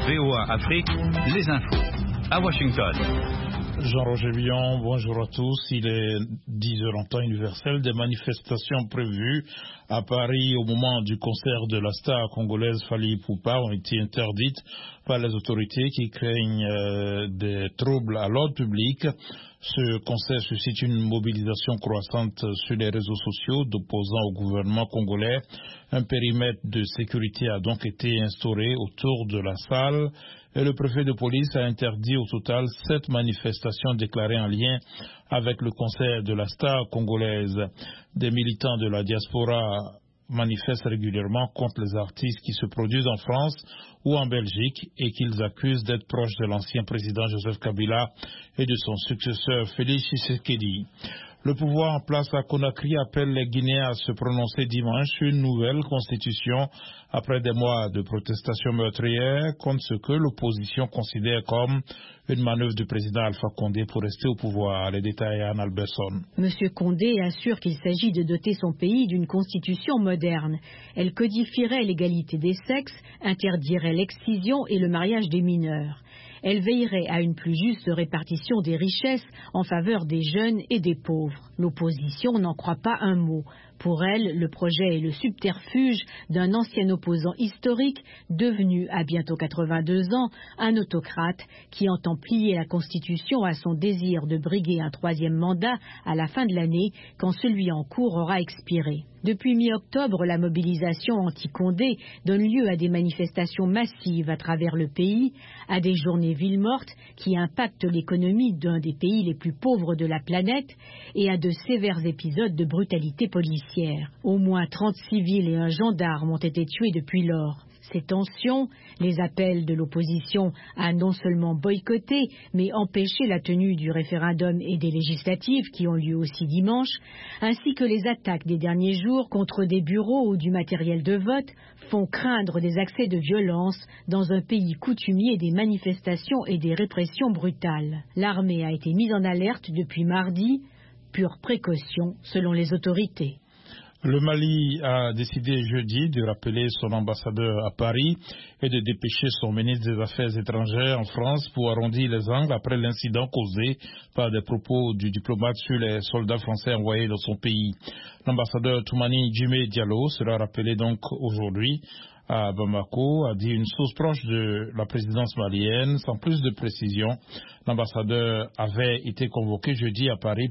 VOA Afrique, les infos. À Washington. Jean-Roger Billon, bonjour à tous. Il est 10h en temps universel. Des manifestations prévues à Paris au moment du concert de la star congolaise Fally Ipupa ont été interdites par les autorités qui craignent des troubles à l'ordre public. Ce concert suscite une mobilisation croissante sur les réseaux sociaux d'opposants au gouvernement congolais. Un périmètre de sécurité a donc été instauré autour de la salle et le préfet de police a interdit au total 7 manifestations déclarées en lien avec le concert de la star congolaise. Des militants de la diaspora manifestent régulièrement contre les artistes qui se produisent en France ou en Belgique et qu'ils accusent d'être proches de l'ancien président Joseph Kabila et de son successeur Félix Tshisekedi. Le pouvoir en place à Conakry appelle les Guinéens à se prononcer dimanche sur une nouvelle constitution après des mois de protestations meurtrières contre ce que l'opposition considère comme une manœuvre du président Alpha Condé pour rester au pouvoir. Les détails à Anne Alberson. Monsieur Condé assure qu'il s'agit de doter son pays d'une constitution moderne. Elle codifierait l'égalité des sexes, interdirait l'excision et le mariage des mineurs. Elle veillerait à une plus juste répartition des richesses en faveur des jeunes et des pauvres. L'opposition n'en croit pas un mot. Pour elle, le projet est le subterfuge d'un ancien opposant historique devenu, à bientôt 82 ans, un autocrate qui entend plier la Constitution à son désir de briguer un 3e mandat à la fin de l'année quand celui en cours aura expiré. Depuis mi-octobre, la mobilisation anti-Condé donne lieu à des manifestations massives à travers le pays, à des journées villes mortes qui impactent l'économie d'un des pays les plus pauvres de la planète et à de sévères épisodes de brutalité policière. Au moins 30 civils et un gendarme ont été tués depuis lors. Ces tensions, les appels de l'opposition à non seulement boycotter, mais empêcher la tenue du référendum et des législatives qui ont lieu aussi dimanche, ainsi que les attaques des derniers jours contre des bureaux ou du matériel de vote, font craindre des accès de violence dans un pays coutumier des manifestations et des répressions brutales. L'armée a été mise en alerte depuis mardi, pure précaution selon les autorités. Le Mali a décidé jeudi de rappeler son ambassadeur à Paris et de dépêcher son ministre des Affaires étrangères en France pour arrondir les angles après l'incident causé par des propos du diplomate sur les soldats français envoyés dans son pays. L'ambassadeur Toumani Djimé Diallo sera rappelé donc aujourd'hui à Bamako, a dit une source proche de la présidence malienne. Sans plus de précision, l'ambassadeur avait été convoqué jeudi à Paris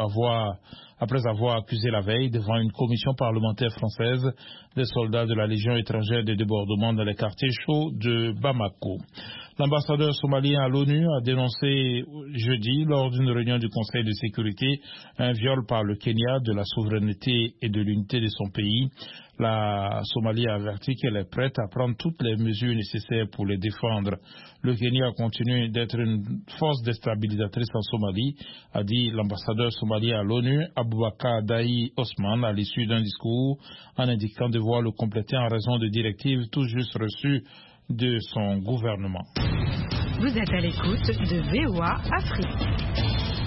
après avoir accusé la veille devant une commission parlementaire française des soldats de la Légion étrangère de débordement dans les quartiers chauds de Bamako. L'ambassadeur somalien à l'ONU a dénoncé jeudi, lors d'une réunion du Conseil de sécurité, un viol par le Kenya de la souveraineté et de l'unité de son pays. La Somalie a averti qu'elle est prête à prendre toutes les mesures nécessaires pour les défendre. Le Kenya continue d'être une force déstabilisatrice en Somalie, a dit l'ambassadeur somalien à l'ONU, Aboubakar Dahi Osman, à l'issue d'un discours en indiquant devoir le compléter en raison de directives tout juste reçues de son gouvernement. Vous êtes à l'écoute de VOA Afrique.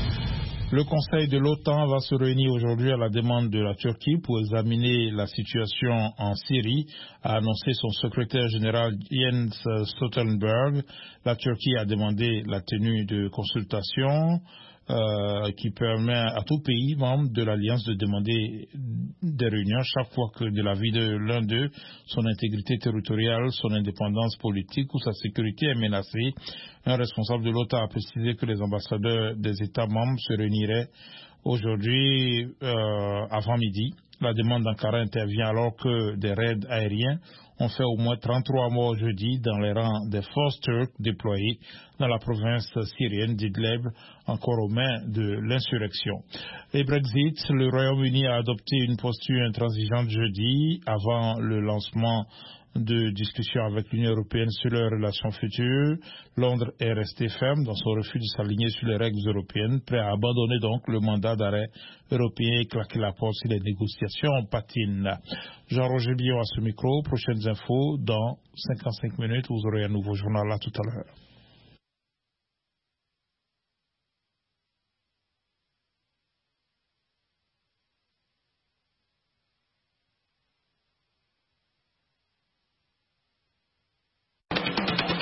Le Conseil de l'OTAN va se réunir aujourd'hui à la demande de la Turquie pour examiner la situation en Syrie, a annoncé son secrétaire général Jens Stoltenberg. La Turquie a demandé la tenue de consultations qui permet à tout pays membre de l'Alliance de demander des réunions chaque fois que de la vie de l'un d'eux, son intégrité territoriale, son indépendance politique ou sa sécurité est menacée. Un responsable de l'OTAN a précisé que les ambassadeurs des États membres se réuniraient aujourd'hui avant midi. La demande d'Ankara intervient alors que des raids aériens ont fait au moins 33 morts jeudi dans les rangs des forces turques déployées dans la province syrienne d'Idlib, encore aux mains de l'insurrection. Et Brexit, le Royaume-Uni a adopté une posture intransigeante jeudi avant le lancement de discussions avec l'Union européenne sur leurs relations futures. Londres est resté ferme dans son refus de s'aligner sur les règles européennes, prêt à abandonner donc le mandat d'arrêt européen et claquer la porte si les négociations patinent. Jean-Roger Billon à ce micro. Prochaines infos dans 55 minutes. Vous aurez un nouveau journal là tout à l'heure.